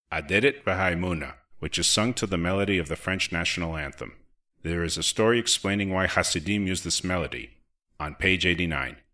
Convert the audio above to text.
Aderet V'Haimuna, which is sung to the melody of the French national anthem. There is a story explaining why Hasidim use this melody, on page 89.